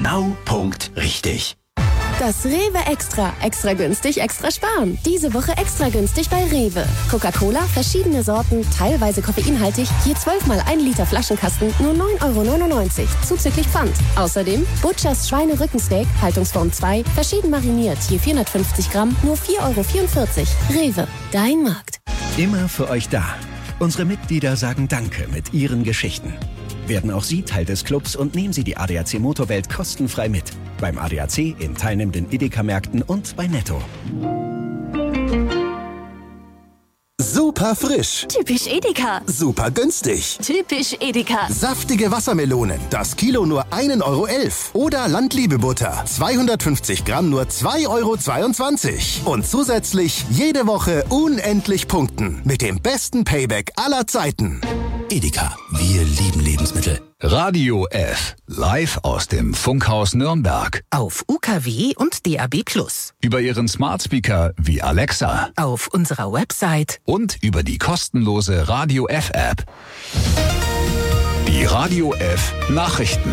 genau Punkt richtig. Das Rewe Extra. Extra günstig, extra sparen. Diese Woche extra günstig bei Rewe. Coca-Cola, verschiedene Sorten, teilweise koffeinhaltig, je 12 mal 1 Liter Flaschenkasten, nur 9,99 €, zuzüglich Pfand. Außerdem Butchers Schweinerückensteak, Haltungsform 2, verschieden mariniert, je 450 Gramm, nur 4,44 €. Rewe, dein Markt. Immer für euch da. Unsere Mitglieder sagen Danke mit ihren Geschichten. Werden auch Sie Teil des Clubs und nehmen Sie die ADAC Motorwelt kostenfrei mit. Beim ADAC, in teilnehmenden Edeka-Märkten und bei Netto. Super frisch. Typisch Edeka. Super günstig. Typisch Edeka. Saftige Wassermelonen. Das Kilo nur 1,11 €. Oder Landliebe-Butter. 250 Gramm nur 2,22 €. Und zusätzlich jede Woche unendlich punkten. Mit dem besten Payback aller Zeiten. Edeka. Wir lieben Lebensmittel. Radio F. Live aus dem Funkhaus Nürnberg. Auf UKW und DAB+. Über Ihren Smart Speaker wie Alexa. Auf unserer Website. Und über die kostenlose Radio F App. Die Radio F Nachrichten.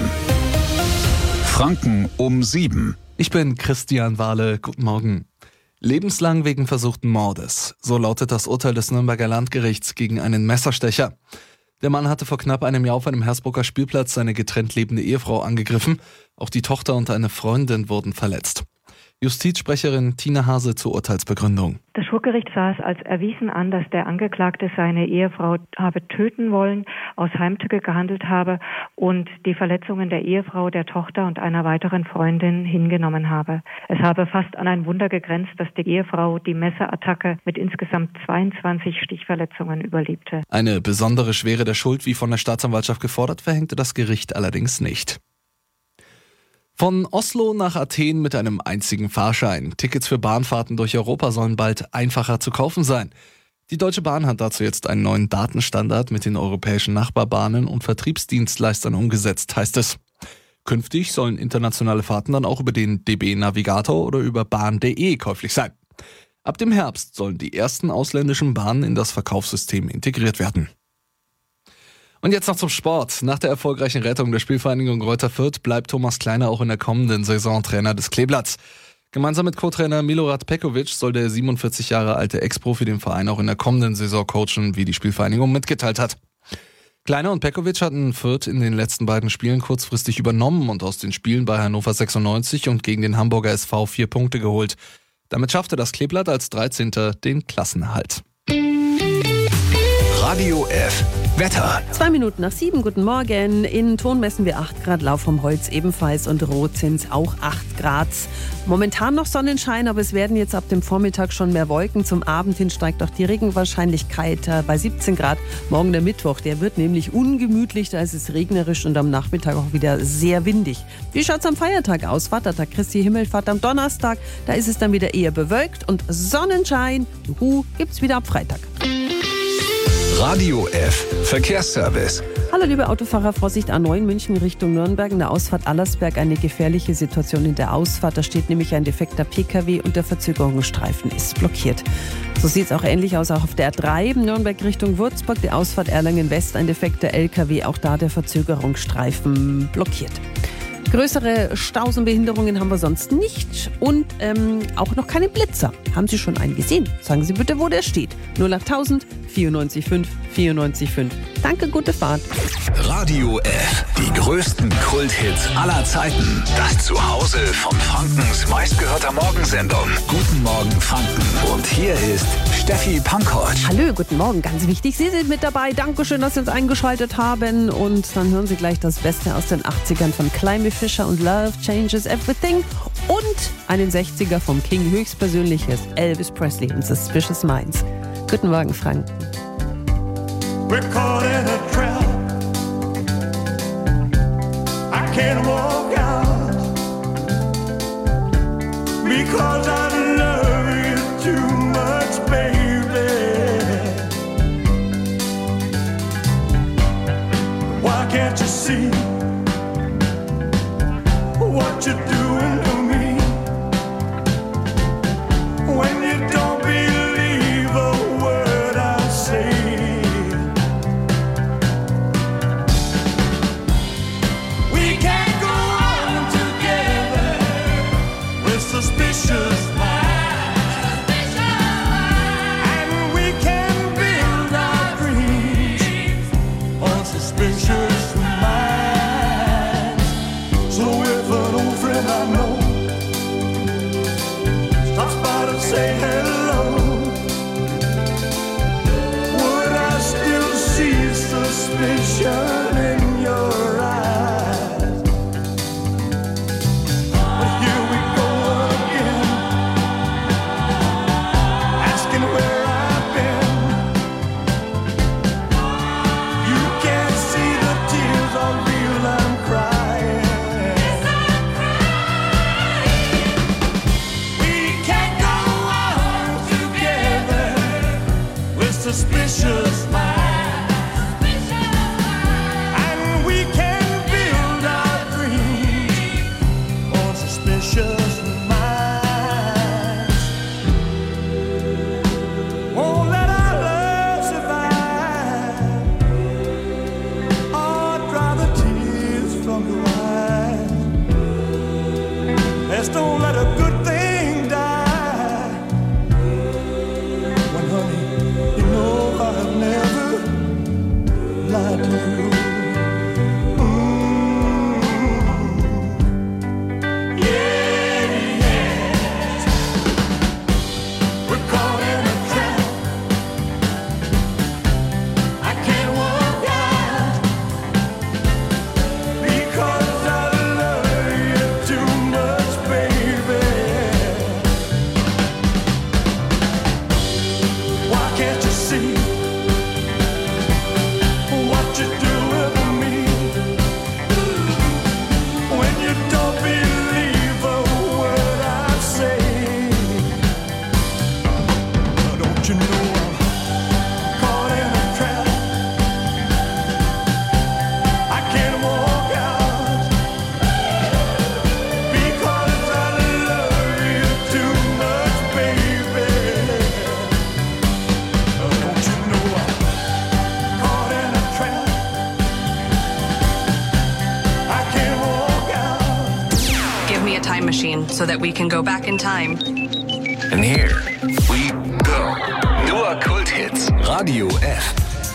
Franken um 7. Ich bin Christian Wahle. Guten Morgen. Lebenslang wegen versuchten Mordes. So lautet das Urteil des Nürnberger Landgerichts gegen einen Messerstecher. Der Mann hatte vor knapp einem Jahr auf einem Hersbrucker Spielplatz seine getrennt lebende Ehefrau angegriffen. Auch die Tochter und eine Freundin wurden verletzt. Justizsprecherin Tina Hase zur Urteilsbegründung. Das Schwurgericht sah es als erwiesen an, dass der Angeklagte seine Ehefrau habe töten wollen, aus Heimtücke gehandelt habe und die Verletzungen der Ehefrau, der Tochter und einer weiteren Freundin hingenommen habe. Es habe fast an ein Wunder gegrenzt, dass die Ehefrau die Messerattacke mit insgesamt 22 Stichverletzungen überlebte. Eine besondere Schwere der Schuld, wie von der Staatsanwaltschaft gefordert, verhängte das Gericht allerdings nicht. Von Oslo nach Athen mit einem einzigen Fahrschein. Tickets für Bahnfahrten durch Europa sollen bald einfacher zu kaufen sein. Die Deutsche Bahn hat dazu jetzt einen neuen Datenstandard mit den europäischen Nachbarbahnen und Vertriebsdienstleistern umgesetzt, heißt es. Künftig sollen internationale Fahrten dann auch über den DB Navigator oder über bahn.de käuflich sein. Ab dem Herbst sollen die ersten ausländischen Bahnen in das Verkaufssystem integriert werden. Und jetzt noch zum Sport. Nach der erfolgreichen Rettung der Spielvereinigung Greuther Fürth bleibt Thomas Kleiner auch in der kommenden Saison Trainer des Kleeblatts. Gemeinsam mit Co-Trainer Milorad Pekovic soll der 47 Jahre alte Ex-Profi den Verein auch in der kommenden Saison coachen, wie die Spielvereinigung mitgeteilt hat. Kleiner und Pekovic hatten Fürth in den letzten beiden Spielen kurzfristig übernommen und aus den Spielen bei Hannover 96 und gegen den Hamburger SV 4 Punkte geholt. Damit schaffte das Kleeblatt als 13. den Klassenerhalt. Radio F. Wetter. 2 Minuten nach 7, guten Morgen. In Thon messen wir 8 Grad, Lauf vom Holz ebenfalls und Rot sind es auch 8 Grad. Momentan noch Sonnenschein, aber es werden jetzt ab dem Vormittag schon mehr Wolken. Zum Abend hin steigt auch die Regenwahrscheinlichkeit bei 17 Grad. Morgen der Mittwoch, der wird nämlich ungemütlich, da ist es regnerisch und am Nachmittag auch wieder sehr windig. Wie schaut es am Feiertag aus? Vatertag, Christi Himmelfahrt am Donnerstag, da ist es dann wieder eher bewölkt und Sonnenschein, gibt's wieder ab Freitag. Radio F. Verkehrsservice. Hallo liebe Autofahrer, Vorsicht A9 München Richtung Nürnberg. In der Ausfahrt Allersberg eine gefährliche Situation in der Ausfahrt. Da steht nämlich ein defekter PKW und der Verzögerungsstreifen ist blockiert. So sieht es auch ähnlich aus, auch auf der R3 Nürnberg Richtung Würzburg. Die Ausfahrt Erlangen West, ein defekter LKW, auch da der Verzögerungsstreifen blockiert. Größere Staus und Behinderungen haben wir sonst nicht und auch noch keine Blitzer. Haben Sie schon einen gesehen? Sagen Sie bitte, wo der steht. 08000 94 94 5. Danke, gute Fahrt. Radio F. Die größten Kulthits aller Zeiten. Das Zuhause von Frankens meistgehörter Morgensendung. Guten Morgen Franken. Und hier ist Steffi Pankovic. Hallo, guten Morgen. Ganz wichtig, Sie sind mit dabei. Dankeschön, dass Sie uns eingeschaltet haben. Und dann hören Sie gleich das Beste aus den 80ern von Climby Fisher und Love Changes Everything. Und einen 60er vom King höchstpersönliches Elvis Presley und Suspicious Minds. Guten Morgen, Frank. We're caught in a trap. I can't walk out because I love you too much, baby. Why can't you see what you're doing to me when you don't believe a word I say? We can't go on together. I know stops by to say hello, would I still see suspicion in your eyes? But here we go again, asking where I've been. You can't see the tears are real, I'm crying. We can't go on together with suspicious minds, and we can build our dreams on suspicious minds. Won't let our love survive or dry the tears from your eyes. Let's don't let a good thing die. When honey, you know I've never lied to you. Yes, we're caught in a trap. I can't walk out because I love you too much, baby. Why can't you see what you do with me when you don't believe a word I say? Don't you know I'm caught in a trap? I can't walk out because I love you too much, baby. Don't you know I'm caught in a trap? I can't walk out. Give me a time machine so that we can go back in time. And here we go. Nur Kulthits. Radio F.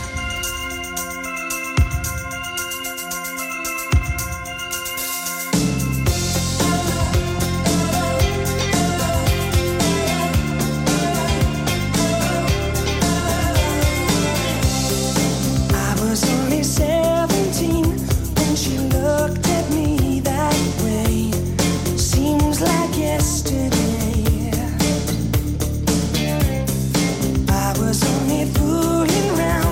I was only 17 when she looked at me that way. Seems like yesterday. I was only fooling around.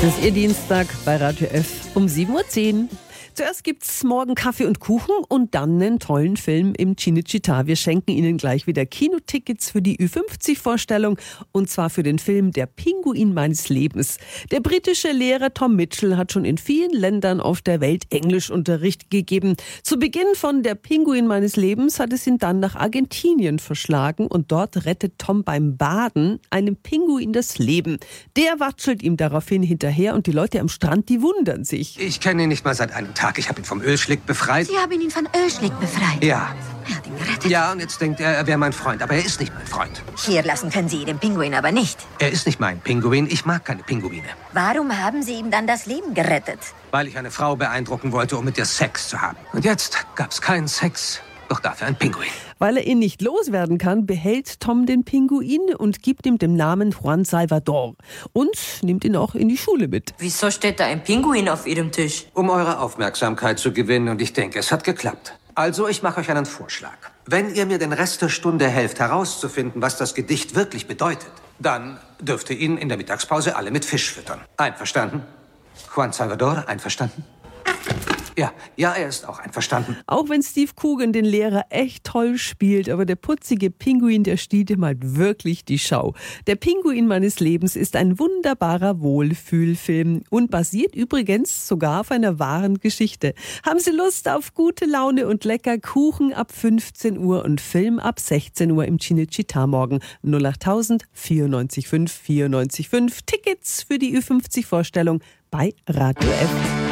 Das ist Ihr Dienstag bei Radio F um 7.10 Uhr. Zuerst gibt's morgen Kaffee und Kuchen und dann einen tollen Film im Cinecittà. Wir schenken Ihnen gleich wieder Kinotickets für die Ü50-Vorstellung und zwar für den Film Der Pinguin meines Lebens. Der britische Lehrer Tom Mitchell hat schon in vielen Ländern auf der Welt Englischunterricht gegeben. Zu Beginn von Der Pinguin meines Lebens hat es ihn dann nach Argentinien verschlagen und dort rettet Tom beim Baden einem Pinguin das Leben. Der watschelt ihm daraufhin hinterher und die Leute am Strand, die wundern sich. Ich kenne ihn nicht mal seit einem Tag. Ich habe ihn vom Ölschlick befreit. Sie haben ihn von Ölschlick befreit? Ja. Er hat ihn gerettet. Ja, und jetzt denkt er wäre mein Freund. Aber er ist nicht mein Freund. Hier lassen können Sie den Pinguin aber nicht. Er ist nicht mein Pinguin. Ich mag keine Pinguine. Warum haben Sie ihm dann das Leben gerettet? Weil ich eine Frau beeindrucken wollte, um mit ihr Sex zu haben. Und jetzt gab's keinen Sex, doch dafür ein Pinguin. Weil er ihn nicht loswerden kann, behält Tom den Pinguin und gibt ihm den Namen Juan Salvador. Und nimmt ihn auch in die Schule mit. Wieso steht da ein Pinguin auf Ihrem Tisch? Um eure Aufmerksamkeit zu gewinnen und ich denke, es hat geklappt. Also, ich mache euch einen Vorschlag. Wenn ihr mir den Rest der Stunde helft, herauszufinden, was das Gedicht wirklich bedeutet, dann dürft ihr ihn in der Mittagspause alle mit Fisch füttern. Einverstanden? Juan Salvador, einverstanden? Ja, er ist auch einverstanden. Auch wenn Steve Coogan den Lehrer echt toll spielt, aber der putzige Pinguin, der stiehlt ihm halt wirklich die Schau. Der Pinguin meines Lebens ist ein wunderbarer Wohlfühlfilm und basiert übrigens sogar auf einer wahren Geschichte. Haben Sie Lust auf gute Laune und lecker Kuchen ab 15 Uhr und Film ab 16 Uhr im Cinecittà morgen? 08000 94 5 94 5. Tickets für die Ü50-Vorstellung bei Radio F.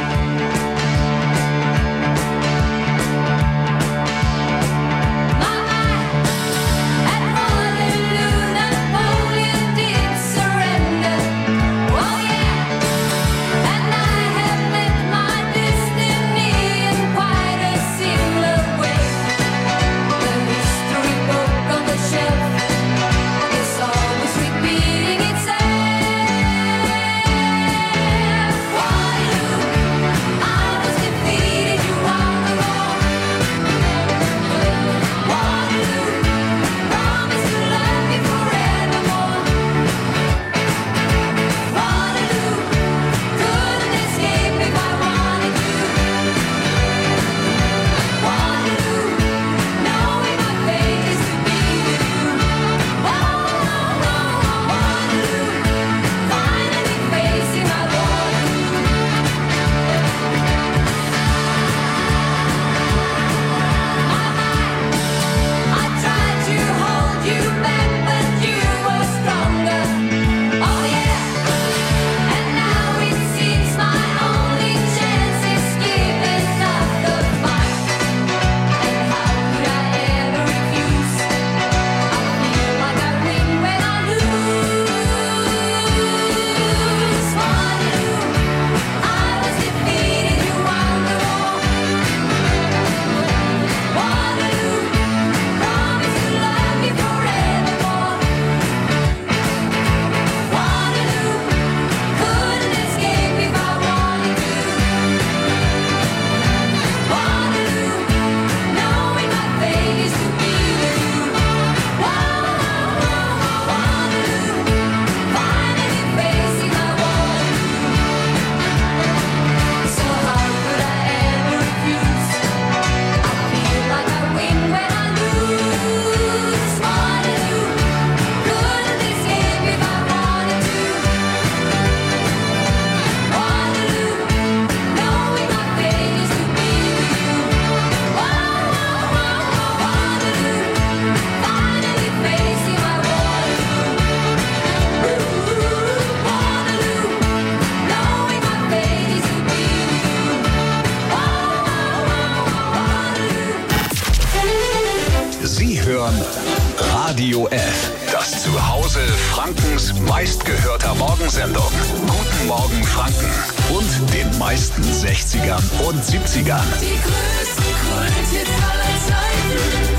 Radio F. Das Zuhause Frankens meistgehörter Morgensendung. Guten Morgen Franken. Und den meisten 60ern und 70ern. Die größten Kulthits aller Zeiten.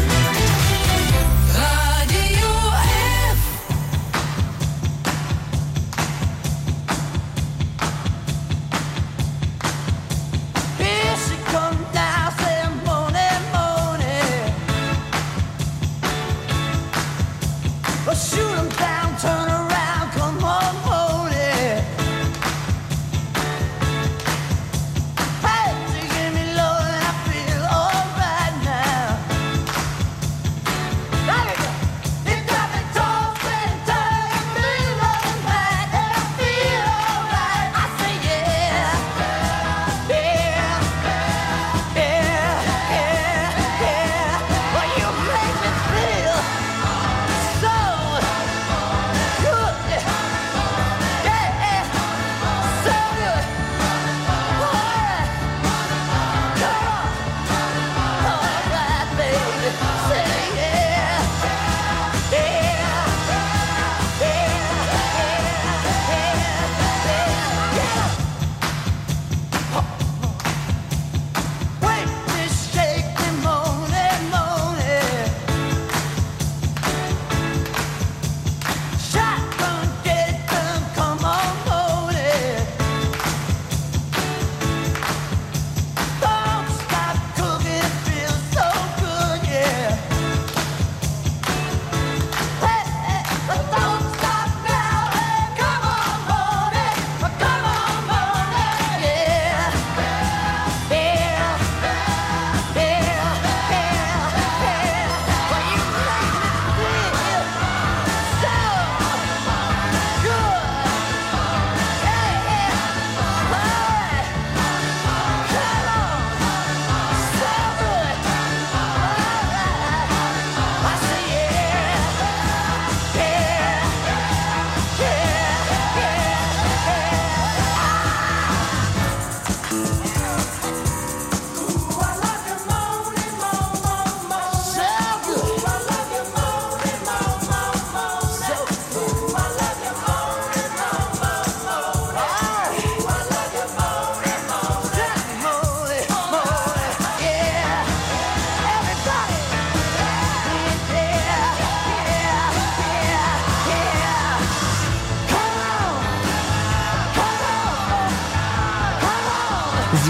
Radio F. Here she comes now, saying morning, morning. Well, shoot 'em down, turn around, come on, hold it.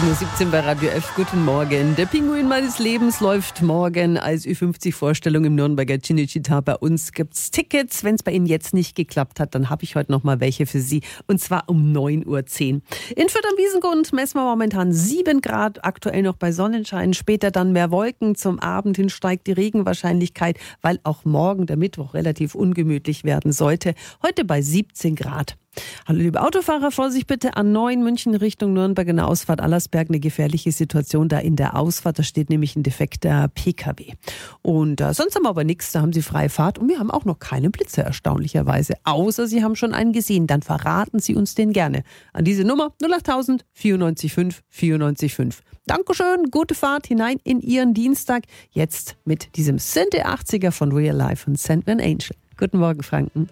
7:17 Uhr bei Radio F. Guten Morgen. Der Pinguin meines Lebens läuft morgen als Ü50-Vorstellung im Nürnberger Cinecittà. Bei uns gibt's Tickets. Wenn es bei Ihnen jetzt nicht geklappt hat, dann habe ich heute noch mal welche für Sie. Und zwar um 9:10 Uhr. In Fürth am Wiesengrund messen wir momentan 7 Grad, aktuell noch bei Sonnenschein. Später dann mehr Wolken. Zum Abend hin steigt die Regenwahrscheinlichkeit, weil auch morgen, der Mittwoch, relativ ungemütlich werden sollte. Heute bei 17 Grad. Hallo liebe Autofahrer, Vorsicht bitte, A9 München Richtung Nürnberg in der Ausfahrt Allersberg, eine gefährliche Situation da in der Ausfahrt, da steht nämlich ein defekter PKW. Und sonst haben wir aber nichts, da haben Sie freie Fahrt und wir haben auch noch keine Blitze erstaunlicherweise, außer Sie haben schon einen gesehen, dann verraten Sie uns den gerne an diese Nummer 08000 94 5 94 5. Dankeschön, gute Fahrt hinein in Ihren Dienstag, jetzt mit diesem Sind der 80er von Real Life und Sandman Angel. Guten Morgen Franken.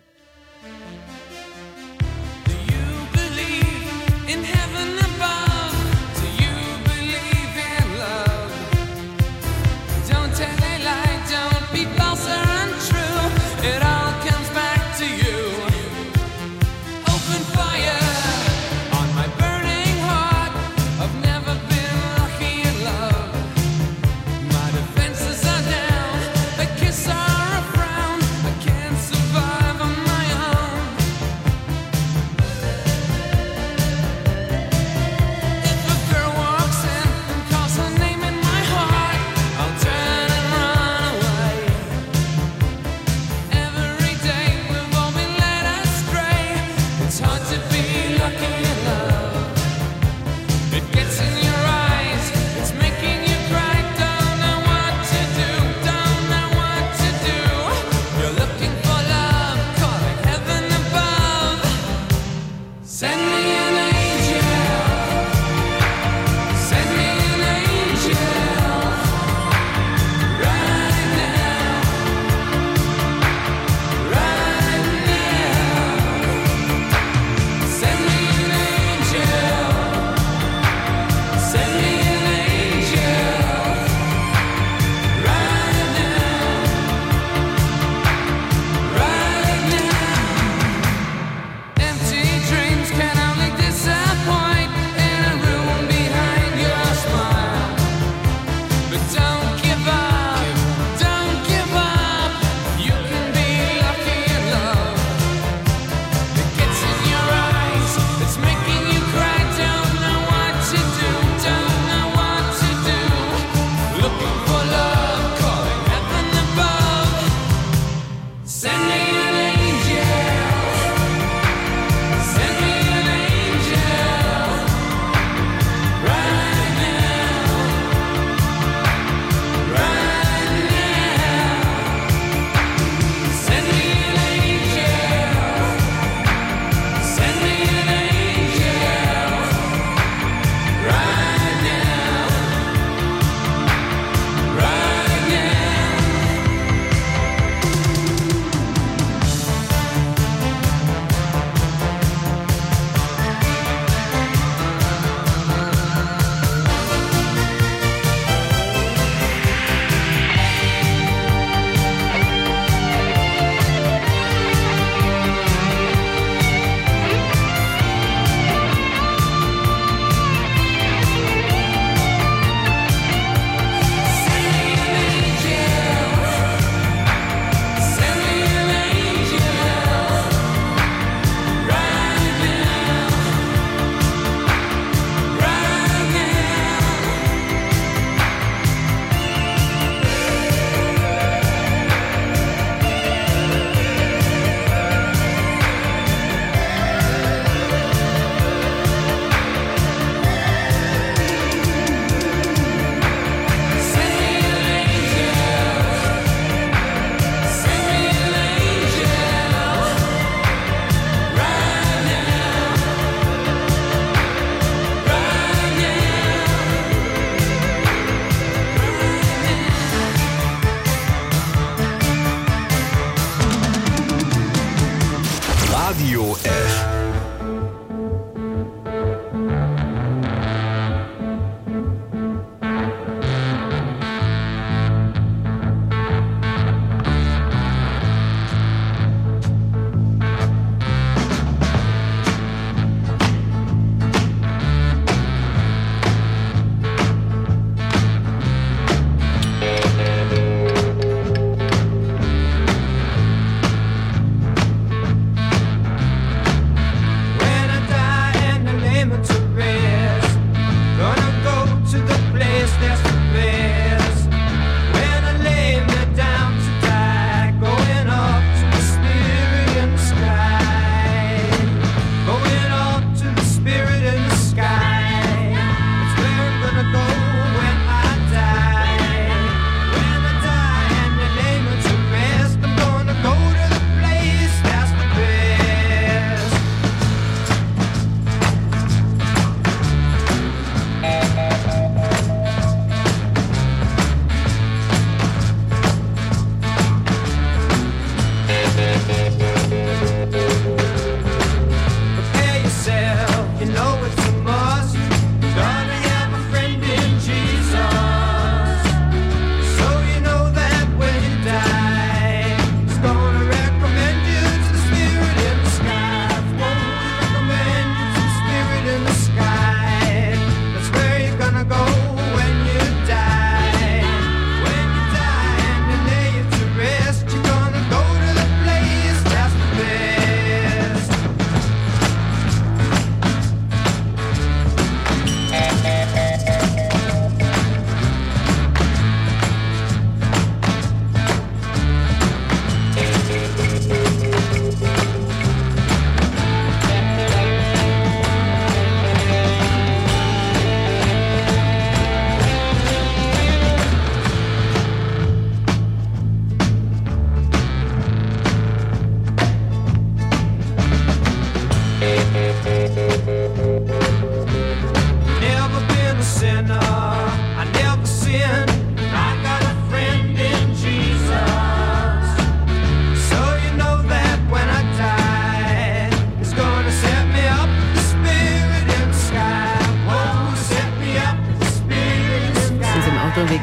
Radio F.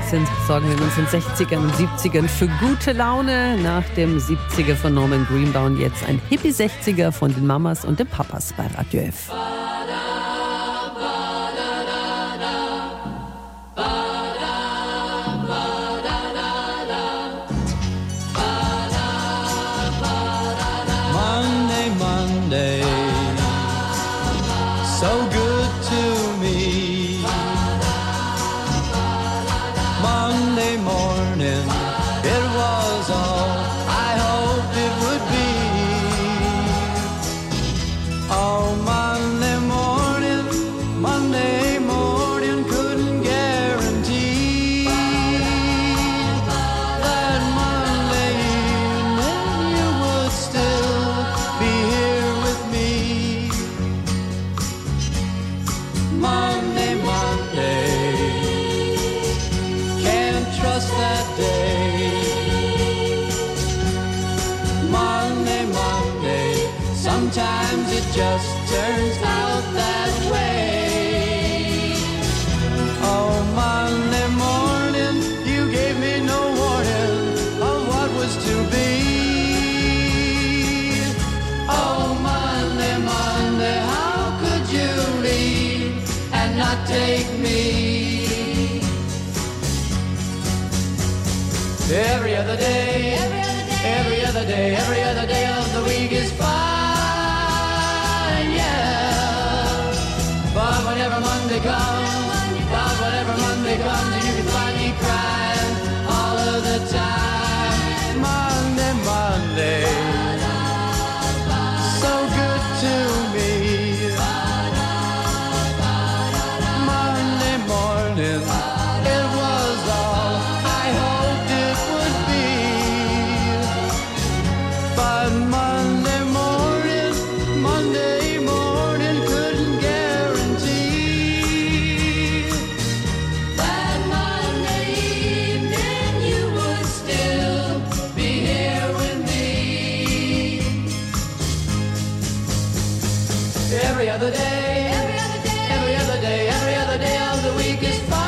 sind, sorgen wir in unseren 60ern und 70ern für gute Laune. Nach dem 70er von Norman Greenbaum jetzt ein Hippie-60er von den Mamas und den Papas bei Radio F. Monday, Monday, so good to me. Monday morning, it was all I hoped it would be. Oh, Monday morning, couldn't guarantee that Monday evening you would still be here with me. Monday, can't trust that day. Monday, sometimes it just turns out that way. Oh, Monday morning, you gave me no warning of what was to be. Oh, Monday, how could you leave and not take me? Every other day, every other day of the week is fine, yeah. But whenever Monday comes, you can find me crying all of the time. Monday, so good to me. Monday morning, it was all I hoped it would be. But Monday morning couldn't guarantee that Monday evening you would still be here with me. Every other day, every other day of the week is fine,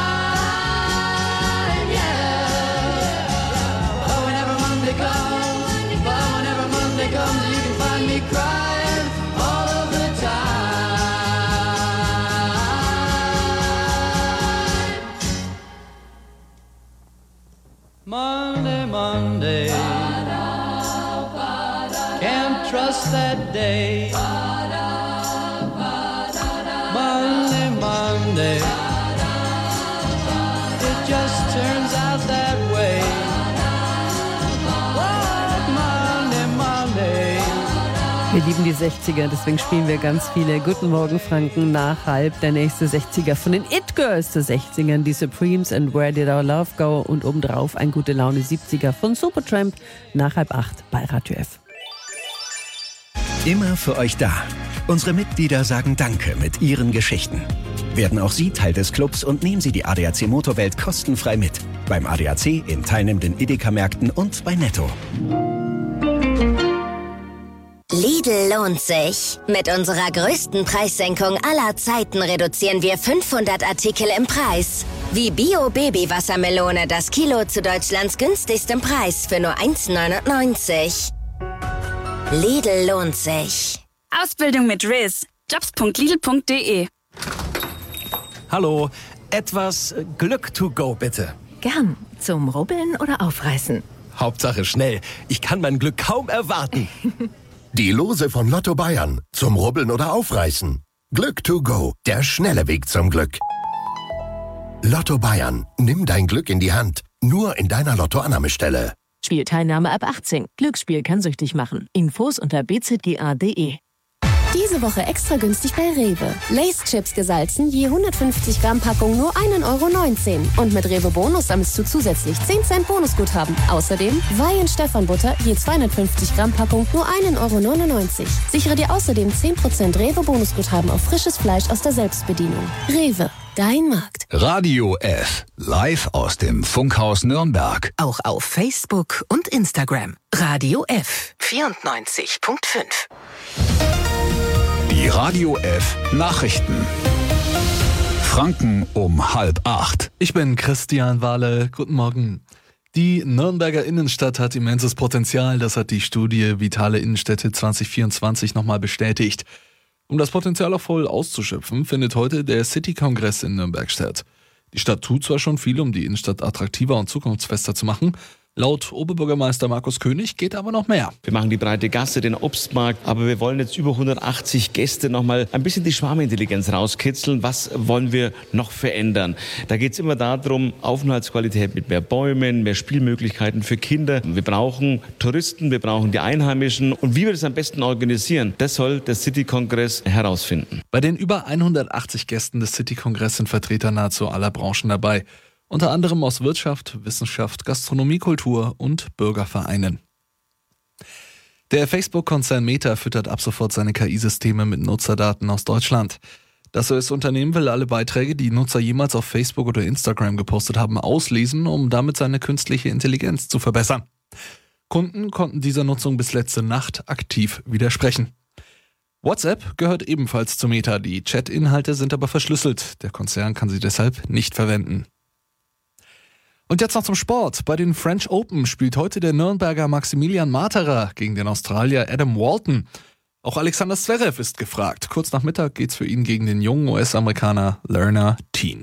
yeah. But whenever Monday comes, you can find me crying all of the time. Monday, can't trust that day. Monday, it just turns out that way. Monday. Wir lieben die 60er, deswegen spielen wir ganz viele Guten Morgen Franken nach halb. Der nächste 60er von den It Girls der 60ern, die Supremes and Where Did Our Love Go, und obendrauf ein Gute Laune 70er von Supertramp nach 7:30 bei Radio F. Immer für euch da. Unsere Mitglieder sagen Danke mit ihren Geschichten. Werden auch Sie Teil des Clubs und nehmen Sie die ADAC Motorwelt kostenfrei mit. Beim ADAC, in teilnehmenden Edeka-Märkten und bei Netto. Lidl lohnt sich. Mit unserer größten Preissenkung aller Zeiten reduzieren wir 500 Artikel im Preis. Wie Bio-Baby-Wassermelone, das Kilo zu Deutschlands günstigstem Preis für nur 1,99. Lidl lohnt sich. Ausbildung mit Riz. Jobs.lidl.de. Hallo, etwas Glück to go bitte. Gern. Zum Rubbeln oder Aufreißen? Hauptsache schnell. Ich kann mein Glück kaum erwarten. Die Lose von Lotto Bayern. Zum Rubbeln oder Aufreißen. Glück to go. Der schnelle Weg zum Glück. Lotto Bayern. Nimm dein Glück in die Hand. Nur in deiner Lottoannahmestelle. Spielteilnahme ab 18. Glücksspiel kann süchtig machen. Infos unter bzga.de. Diese Woche extra günstig bei Rewe. Lay's-Chips gesalzen, je 150 Gramm Packung nur 1,19 € Und mit Rewe Bonus sammelst du zusätzlich 10 Cent Bonusguthaben. Außerdem Weihen Stefan Butter, je 250 Gramm Packung nur 1,99 €. Sichere dir außerdem 10% Rewe Bonusguthaben auf frisches Fleisch aus der Selbstbedienung. Rewe, dein Markt. Radio F, live aus dem Funkhaus Nürnberg. Auch auf Facebook und Instagram. Radio F 94.5. Die Radio F Nachrichten. Franken um 7:30. Ich bin Christian Wahle. Guten Morgen. Die Nürnberger Innenstadt hat immenses Potenzial. Das hat die Studie Vitale Innenstädte 2024 nochmal bestätigt. Um das Potenzial auch voll auszuschöpfen, findet heute der City-Kongress in Nürnberg statt. Die Stadt tut zwar schon viel, um die Innenstadt attraktiver und zukunftsfester zu machen. Laut Oberbürgermeister Markus König geht aber noch mehr. Wir machen die breite Gasse, den Obstmarkt, aber wir wollen jetzt über 180 Gäste nochmal ein bisschen die Schwarmintelligenz rauskitzeln. Was wollen wir noch verändern? Da geht es immer darum, Aufenthaltsqualität mit mehr Bäumen, mehr Spielmöglichkeiten für Kinder. Wir brauchen Touristen, wir brauchen die Einheimischen. Und wie wir das am besten organisieren, das soll der City-Kongress herausfinden. Bei den über 180 Gästen des City-Kongress sind Vertreter nahezu aller Branchen dabei. Unter anderem aus Wirtschaft, Wissenschaft, Gastronomie, Kultur und Bürgervereinen. Der Facebook-Konzern Meta füttert ab sofort seine KI-Systeme mit Nutzerdaten aus Deutschland. Das US-Unternehmen will alle Beiträge, die Nutzer jemals auf Facebook oder Instagram gepostet haben, auslesen, um damit seine künstliche Intelligenz zu verbessern. Kunden konnten dieser Nutzung bis letzte Nacht aktiv widersprechen. WhatsApp gehört ebenfalls zu Meta, die Chat-Inhalte sind aber verschlüsselt. Der Konzern kann sie deshalb nicht verwenden. Und jetzt noch zum Sport. Bei den French Open spielt heute der Nürnberger Maximilian Materer gegen den Australier Adam Walton. Auch Alexander Zverev ist gefragt. Kurz nach Mittag geht's für ihn gegen den jungen US-Amerikaner Lerner Teen.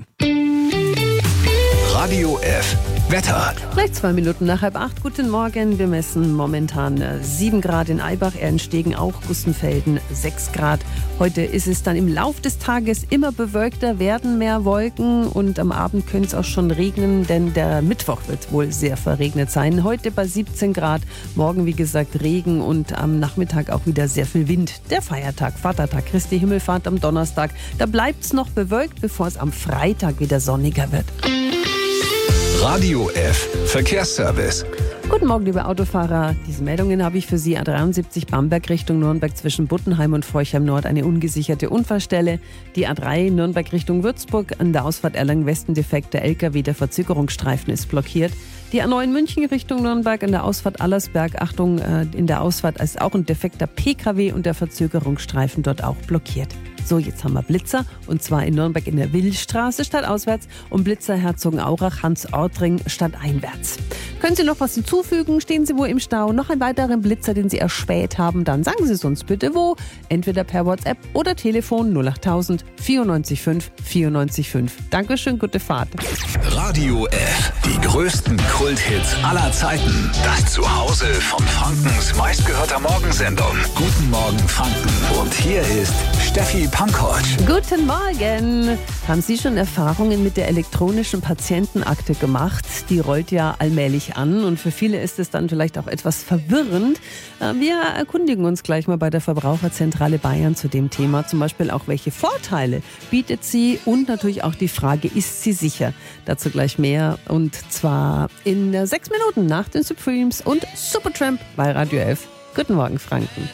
Radio F. Wetter. Gleich 2 Minuten nach 7:30. Guten Morgen. Wir messen momentan 7 Grad in Eibach, Erlenstegen, auch Gustenfelden 6 Grad. Heute ist es dann im Lauf des Tages immer bewölkter, werden mehr Wolken und am Abend könnte es auch schon regnen, denn der Mittwoch wird wohl sehr verregnet sein. Heute bei 17 Grad, morgen wie gesagt Regen und am Nachmittag auch wieder sehr viel Wind. Der Feiertag, Vatertag, Christi Himmelfahrt am Donnerstag. Da bleibt es noch bewölkt, bevor es am Freitag wieder sonniger wird. Radio F. Verkehrsservice. Guten Morgen, liebe Autofahrer. Diese Meldungen habe ich für Sie. A73 Bamberg Richtung Nürnberg zwischen Buttenheim und Forchheim Nord eine ungesicherte Unfallstelle. Die A3 Nürnberg Richtung Würzburg an der Ausfahrt Erlangen-Westen defekt. Der LKW, der Verzögerungsstreifen ist blockiert. Die A9 München Richtung Nürnberg an der Ausfahrt Allersberg. Achtung, in der Ausfahrt ist auch ein defekter PKW und der Verzögerungsstreifen dort auch blockiert. So, jetzt haben wir Blitzer und zwar in Nürnberg in der Willstraße stadtauswärts und Blitzer Herzogenaurach Hans-Ortring stadteinwärts. Können Sie noch was hinzufügen? Stehen Sie wo im Stau? Noch einen weiteren Blitzer, den Sie erspäht haben? Dann sagen Sie es uns bitte wo. Entweder per WhatsApp oder Telefon 08000 94 5 94 5. Dankeschön, gute Fahrt. Radio F. Die größten Kulthits aller Zeiten. Das Zuhause von Frankens meistgehörter Morgensendung. Guten Morgen Franken. Und hier ist Steffi Pankovic. Guten Morgen. Haben Sie schon Erfahrungen mit der elektronischen Patientenakte gemacht? Die rollt ja allmählich an und für viele ist es dann vielleicht auch etwas verwirrend. Wir erkundigen uns gleich mal bei der Verbraucherzentrale Bayern zu dem Thema. Zum Beispiel auch, welche Vorteile bietet sie und natürlich auch die Frage, ist sie sicher? Dazu gleich mehr und zwar in 6 Minuten nach den Supremes und Supertramp bei Radio F. Guten Morgen, Franken.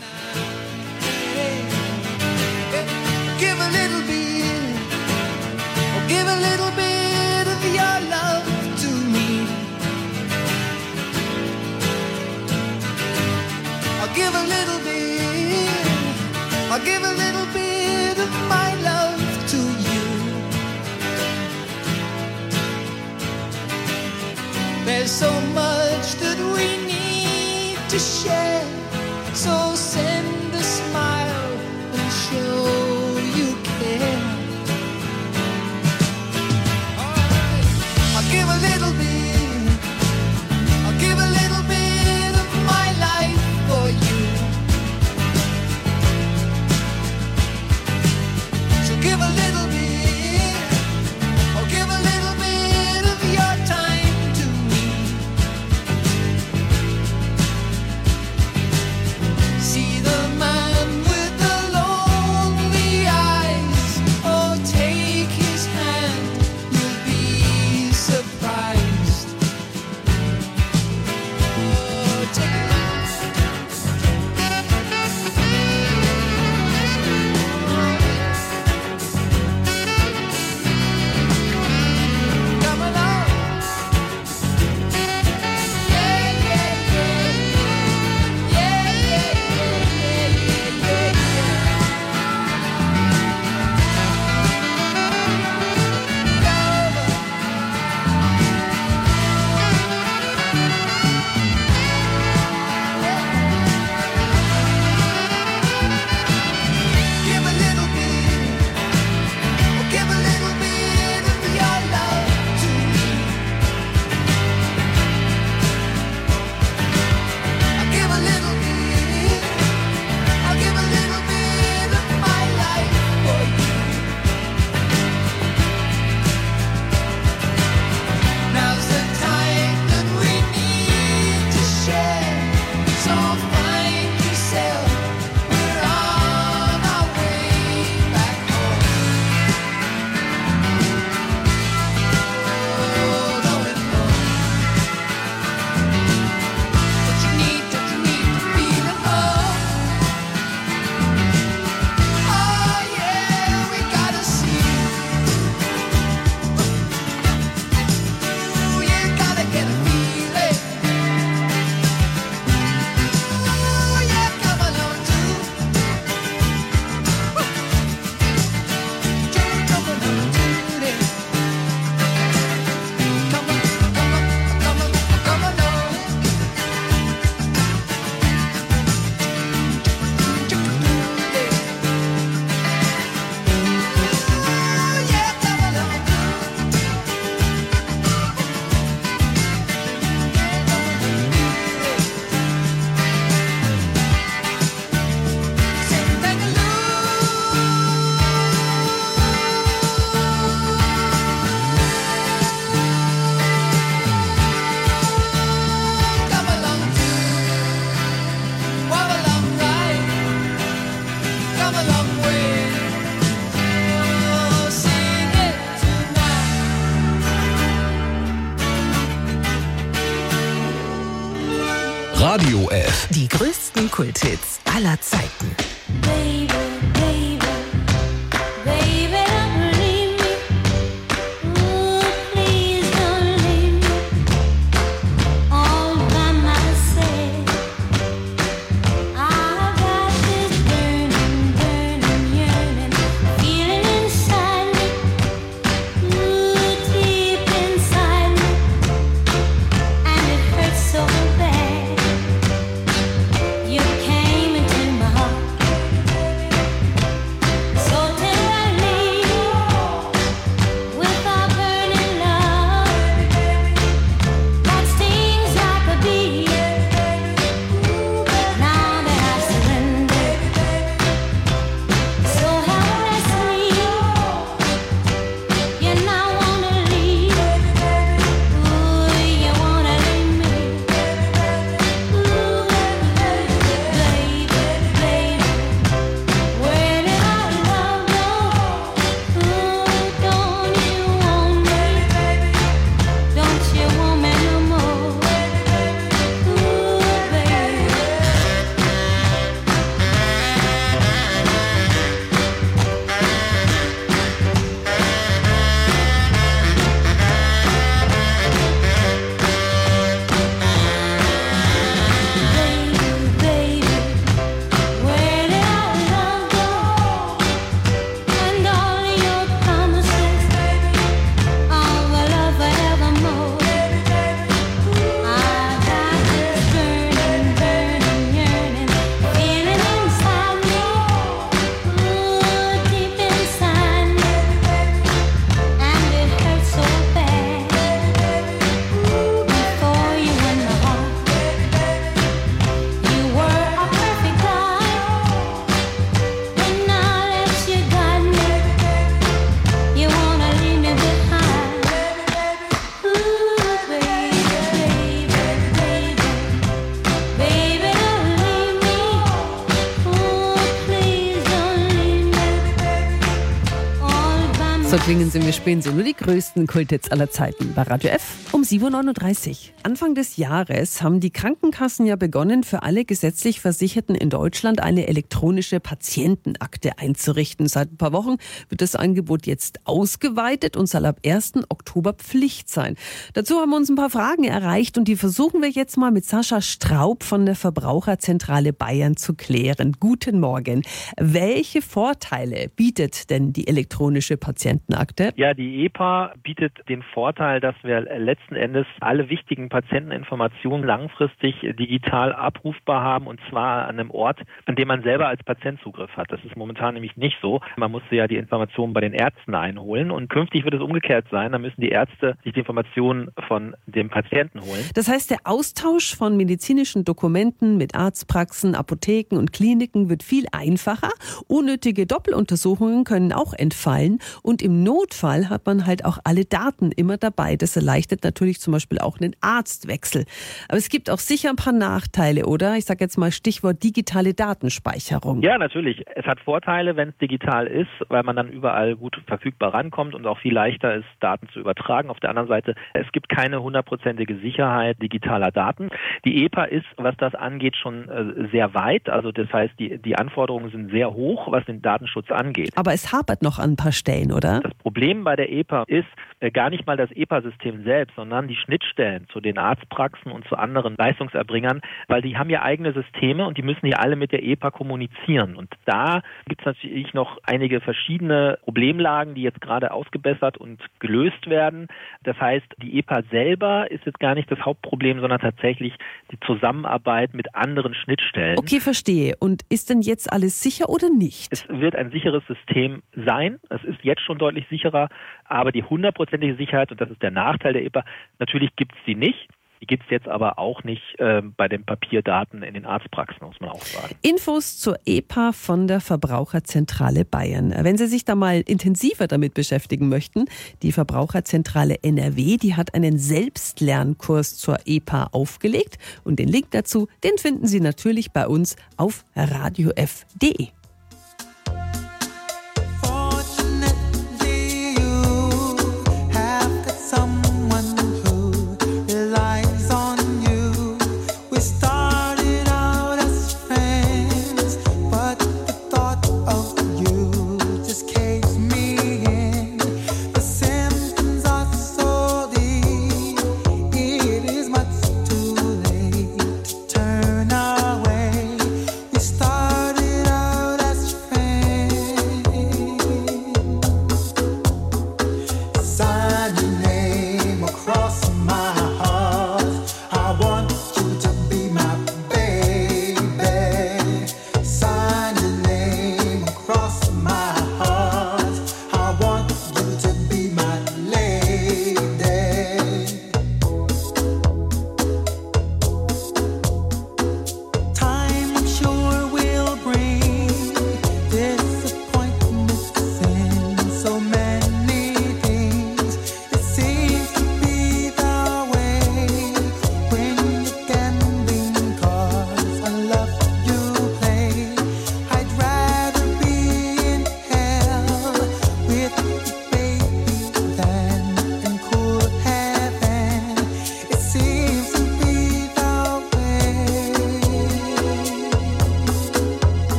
Give a little bit of your love to me. I'll give a little bit of my love to you. There's so much that we need to share, so send a smile and show you care. I'll give a little bit of my life for you. So give a little bit, or give a little bit of your time to me. Radio F. Die größten Kulthits aller Zeiten. So klingen sie, wir spielen sie nur die größten Kulthits aller Zeiten bei Radio F um 7.39 Uhr. Anfang des Jahres haben die Krankenkassen ja begonnen, für alle gesetzlich Versicherten in Deutschland eine elektronische Patientenakte einzurichten. Seit ein paar Wochen wird das Angebot jetzt ausgeweitet und soll ab 1. Oktober Pflicht sein. Dazu haben wir uns ein paar Fragen erreicht und die versuchen wir jetzt mal mit Sascha Straub von der Verbraucherzentrale Bayern zu klären. Guten Morgen. Welche Vorteile bietet denn die elektronische Patientenakte? Ja, die EPA bietet den Vorteil, dass wir letzten Endes alle wichtigen Patienteninformationen langfristig digital abrufbar haben, und zwar an einem Ort, an dem man selber als Patient Zugriff hat. Das ist momentan nämlich nicht so. Man musste ja die Informationen bei den Ärzten einholen, und künftig wird es umgekehrt sein. Da müssen die Ärzte sich die Informationen von dem Patienten holen. Das heißt, der Austausch von medizinischen Dokumenten mit Arztpraxen, Apotheken und Kliniken wird viel einfacher. Unnötige Doppeluntersuchungen können auch entfallen, und im Notfall hat man halt auch alle Daten immer dabei. Das erleichtert natürlich zum Beispiel auch einen Arztwechsel. Aber es gibt auch sicher ein paar Nachteile, oder? Ich sage jetzt mal Stichwort digitale Datenspeicherung. Ja, natürlich. Es hat Vorteile, wenn es digital ist, weil man dann überall gut verfügbar rankommt und auch viel leichter ist, Daten zu übertragen. Auf der anderen Seite, es gibt keine 100%ige Sicherheit digitaler Daten. Die EPA ist, was das angeht, schon sehr weit. Also das heißt, die Anforderungen sind sehr hoch, was den Datenschutz angeht. Aber es hapert noch an ein paar Stellen, oder? Das Problem bei der EPA ist gar nicht mal das EPA-System selbst, sondern die Schnittstellen zu den Arztpraxen und zu anderen Leistungserbringern, weil die haben ja eigene Systeme und die müssen ja alle mit der EPA kommunizieren. Und da gibt es natürlich noch einige verschiedene Problemlagen, die jetzt gerade ausgebessert und gelöst werden. Das heißt, die EPA selber ist jetzt gar nicht das Hauptproblem, sondern tatsächlich die Zusammenarbeit mit anderen Schnittstellen. Okay, verstehe. Und ist denn jetzt alles sicher oder nicht? Es wird ein sicheres System sein. Es ist jetzt schon deutlich sicherer, aber die 100%ige Sicherheit, und das ist der Nachteil der EPA, natürlich gibt es sie nicht. Die gibt es jetzt aber auch nicht bei den Papierdaten in den Arztpraxen, muss man auch sagen. Infos zur EPA von der Verbraucherzentrale Bayern. Wenn Sie sich da mal intensiver damit beschäftigen möchten, die Verbraucherzentrale NRW, die hat einen Selbstlernkurs zur EPA aufgelegt. Und den Link dazu, den finden Sie natürlich bei uns auf radiof.de. Someone who relies on you. We start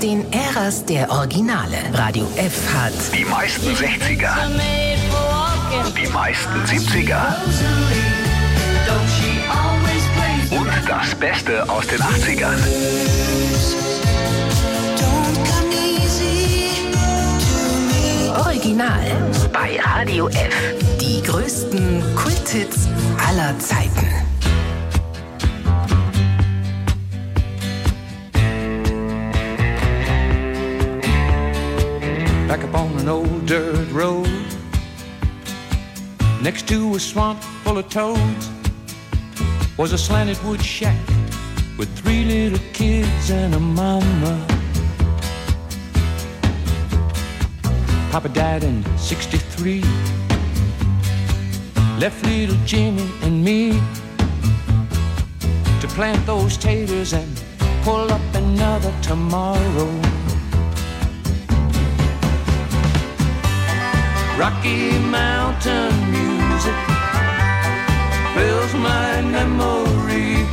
den Äras der Originale. Radio F hat die meisten 60er, die meisten 70er und das Beste aus den 80ern. Original bei Radio F. Die größten Kulthits aller Zeiten. Back up on an old dirt road, next to a swamp full of toads, was a slanted wood shack with 3 little kids and a mama. Papa died in '63, left little Jimmy and me to plant those taters and pull up another tomorrow. Rocky Mountain music fills my memory.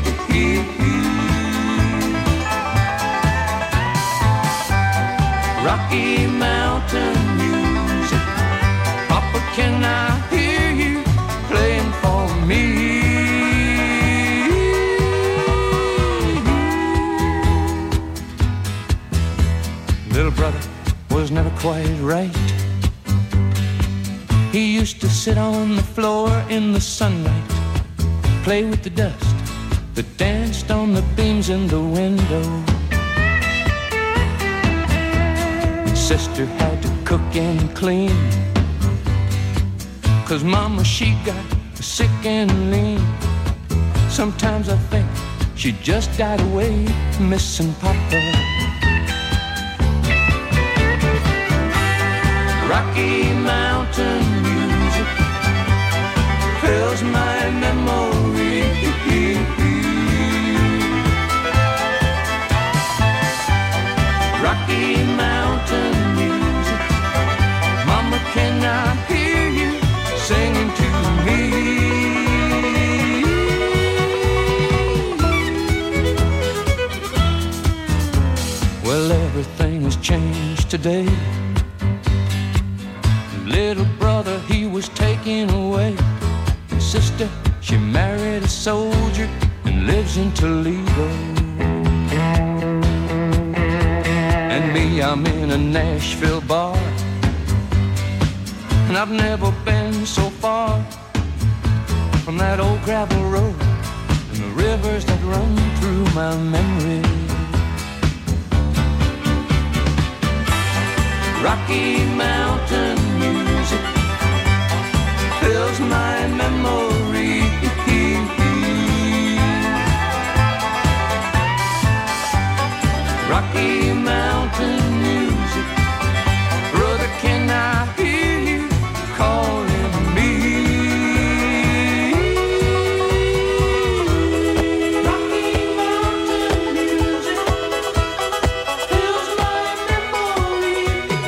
Rocky Mountain music, Papa, can I hear you playing for me? Little brother was never quite right. He used to sit on the floor in the sunlight, play with the dust that danced on the beams in the window. Sister had to cook and clean, 'cause Mama, she got sick and lean. Sometimes I think she just died away, missing Papa. Rocky Mountain music fills my memory. Rocky Mountain music, Mama, can I hear you singing to me? Well, everything has changed today. Little brother, he was taken away. Sister, she married a soldier and lives in Toledo. And me, I'm in a Nashville bar, and I've never been so far from that old gravel road and the rivers that run through my memory. Rocky Mountain music fills my memory. Rocky Mountain music, brother, can I hear you calling me? Rocky Mountain music fills my memory.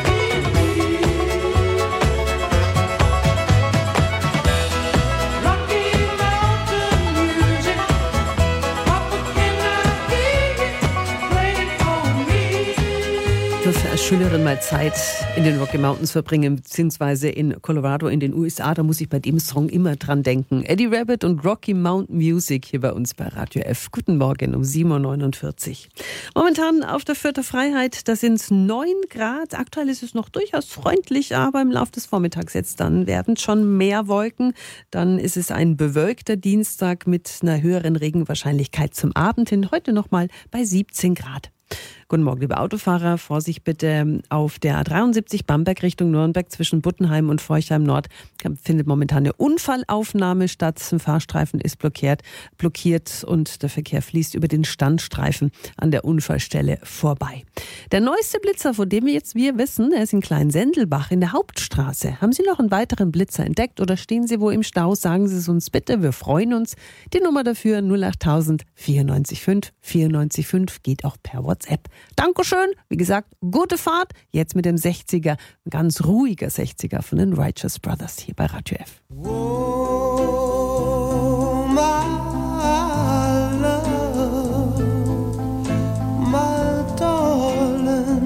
Rocky Mountain music, Papa, can I hear you playing for me? Ich durfte als Schülerin mal Zeit in den Rocky Mountains verbringen, beziehungsweise in Colorado in den USA. Da muss ich bei dem Song immer dran denken. Eddie Rabbitt und Rocky Mountain Music hier bei uns bei Radio F. Guten Morgen um 7.49 Uhr. Momentan auf der Vierter Freiheit, da sind es 9 Grad. Aktuell ist es noch durchaus freundlich, aber im Laufe des Vormittags jetzt dann werden schon mehr Wolken. Dann ist es ein bewölkter Dienstag mit einer höheren Regenwahrscheinlichkeit zum Abend hin. Heute nochmal bei 17 Grad. Guten Morgen, liebe Autofahrer. Vorsicht bitte auf der A73 Bamberg Richtung Nürnberg zwischen Buttenheim und Forchheim Nord. Findet momentan eine Unfallaufnahme statt. Ein Fahrstreifen ist blockiert und der Verkehr fließt über den Standstreifen an der Unfallstelle vorbei. Der neueste Blitzer, von dem wir wissen, er ist in Kleinsendelbach in der Hauptstraße. Haben Sie noch einen weiteren Blitzer entdeckt oder stehen Sie wo im Stau? Sagen Sie es uns bitte, wir freuen uns. Die Nummer dafür 08000 94 5 94 5 geht auch per WhatsApp. Dankeschön, wie gesagt, gute Fahrt. Jetzt mit dem 60er, ein ganz ruhiger 60er von den Righteous Brothers hier bei Radio F. Oh, my love, my darling,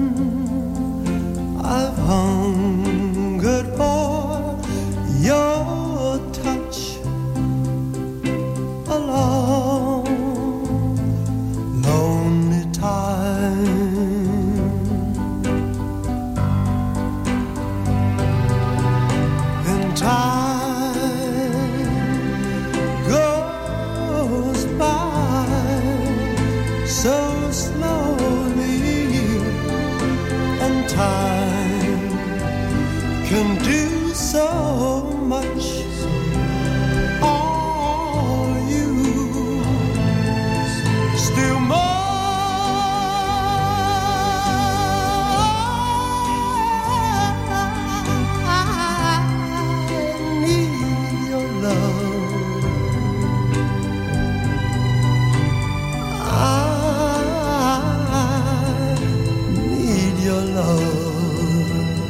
do so much. All you still more. I need your love. I need your love.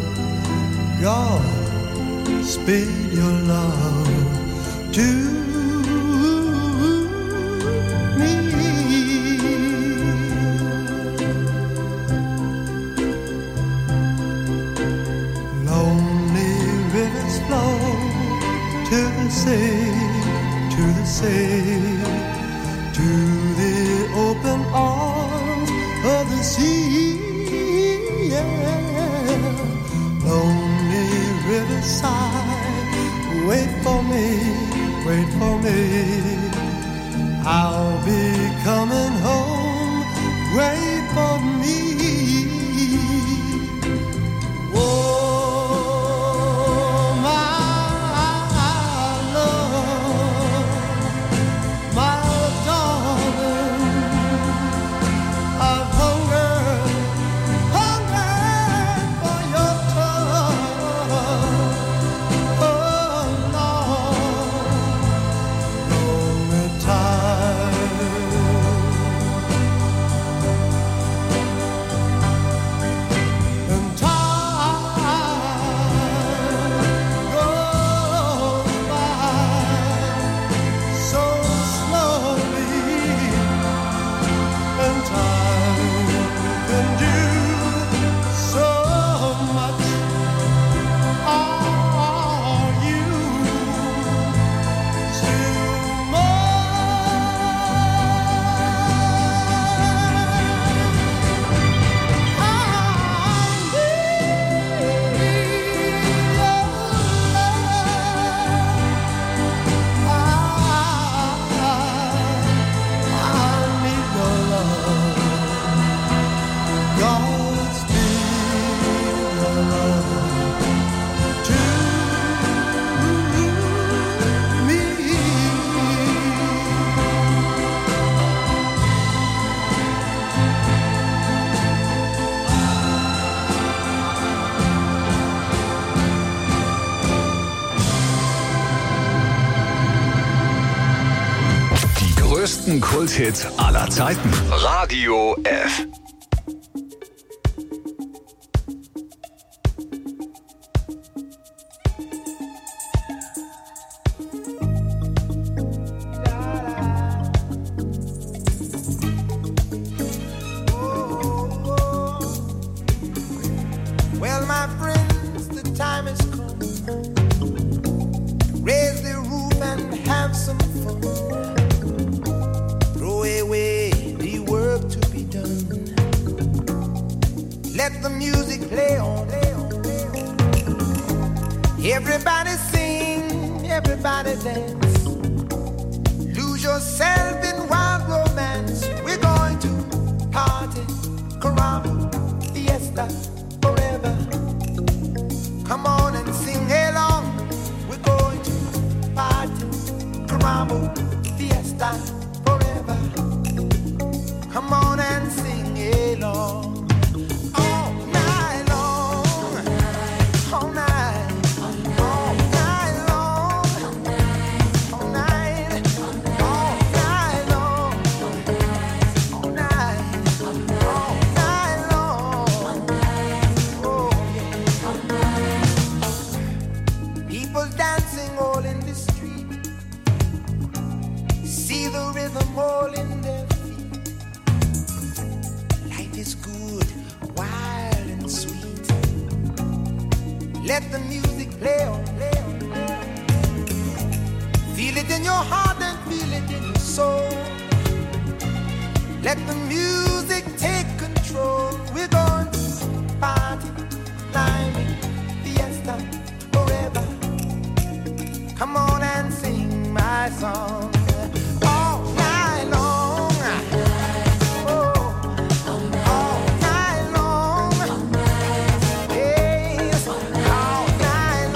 God, speed your love to me. Lonely rivers flow to the sea, to the sea, to the open arms of the sea. Yeah. Lonely riverside, wait for me, wait for me. I'll be coming home, wait for me. Oh, my love, my darling, I've hungered for your touch. Oh, long time. And time goes by so slowly, and time can do so much. Are you still Die größten Kulthits aller Zeiten. Radio F. Well, my friends, the time has come. Raise the roof and have some fun. Throw away the work to be done. Let the music play on. Everybody sing, everybody dance. Lose yourself in wild romance. We're going to party, caramba, fiesta, forever. Come on and sing along. We're going to party, caramba, fiesta, forever. Come on and sing along. All night long, all night, all night long, all night, all night long, all night, all night long. Oh yeah. People dancing all in the street. See the rhythm all in their feet. Life is good, wild and sweet. Let the music play on, play on, play on. Feel it in your heart and feel it in your soul. Let the music take control. We're going to party, climbing, fiesta, forever. Come on and sing my song. All night long. Oh, all night long. Yes, all night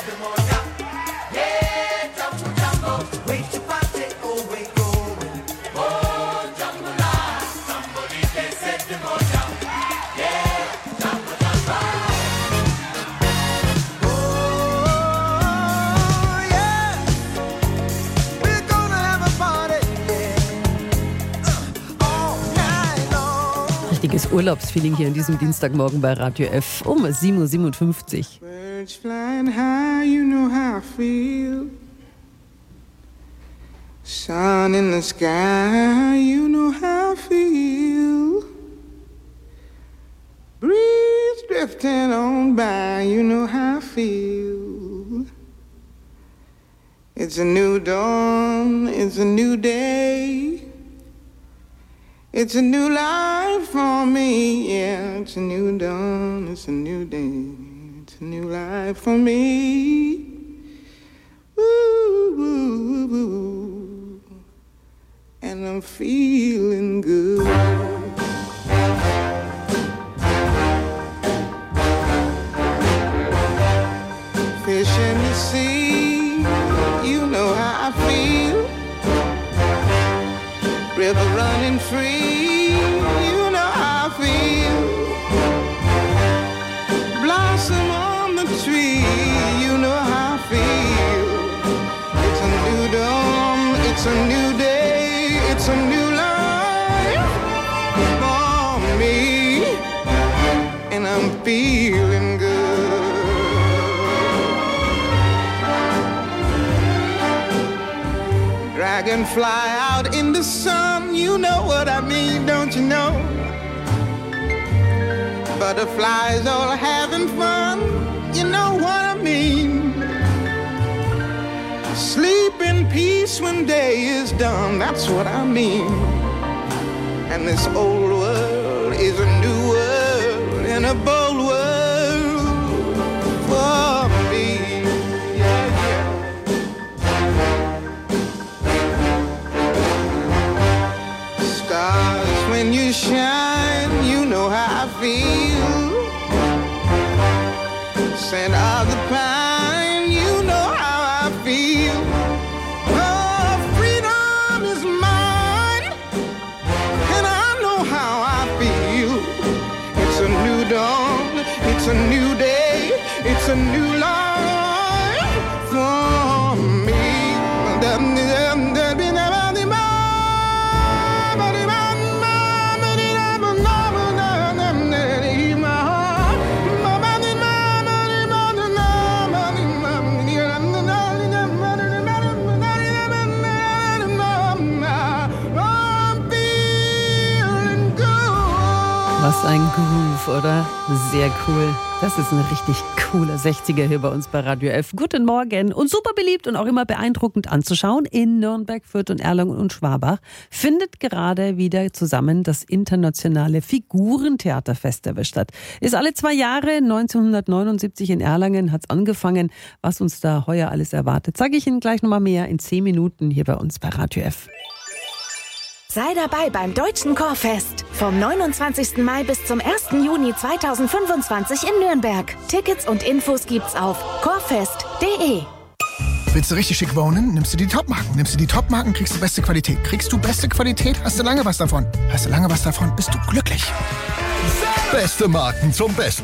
Richtiges Urlaubsfeeling hier an diesem Dienstagmorgen bei Radio F um 7:57 Uhr. Birds flying high, you know how I feel. Sun in the sky, you know how I feel. Breeze drifting on by, you know how I feel. It's a new dawn, it's a new day. It's a new life for me, yeah. It's a new dawn, it's a new day. It's a new life for me. Ooh, ooh, ooh. And I'm feeling good. Fish in the sea, you know how I feel. River running free, you know how I feel. Blossom on the tree, you know how I feel. It's a new dawn, it's a new day, it's a new life for me. And I'm feeling good. Dragonfly out in the sun, you know what I mean, don't you know? Butterflies all having fun, you know what I mean. Sleep in peace when day is done, that's what I mean. And this old world is a new world and a bold world for me. When you shine, you know how I feel. Scent of the pine, you know how I feel. Oh, freedom is mine, and I know how I feel. It's a new dawn, it's a new day, it's a new life for me. Was ein Groove, oder? Sehr cool. Das ist ein richtig cooler 60er hier bei uns bei Radio F. Guten Morgen und super beliebt und auch immer beeindruckend anzuschauen. In Nürnberg, Fürth und Erlangen und Schwabach findet gerade wieder zusammen das internationale Figurentheaterfestival statt. Ist alle 2 Jahre, 1979 in Erlangen hat's angefangen. Was uns da heuer alles erwartet, sage ich Ihnen gleich nochmal mehr in 10 Minuten hier bei uns bei Radio F. Sei dabei beim Deutschen Chorfest. Vom 29. Mai bis zum 1. Juni 2025 in Nürnberg. Tickets und Infos gibt's auf chorfest.de. Willst du richtig schick wohnen? Nimmst du die Topmarken. Nimmst du die Topmarken, kriegst du beste Qualität. Kriegst du beste Qualität, hast du lange was davon. Hast du lange was davon, bist du glücklich. Beste Marken zum besten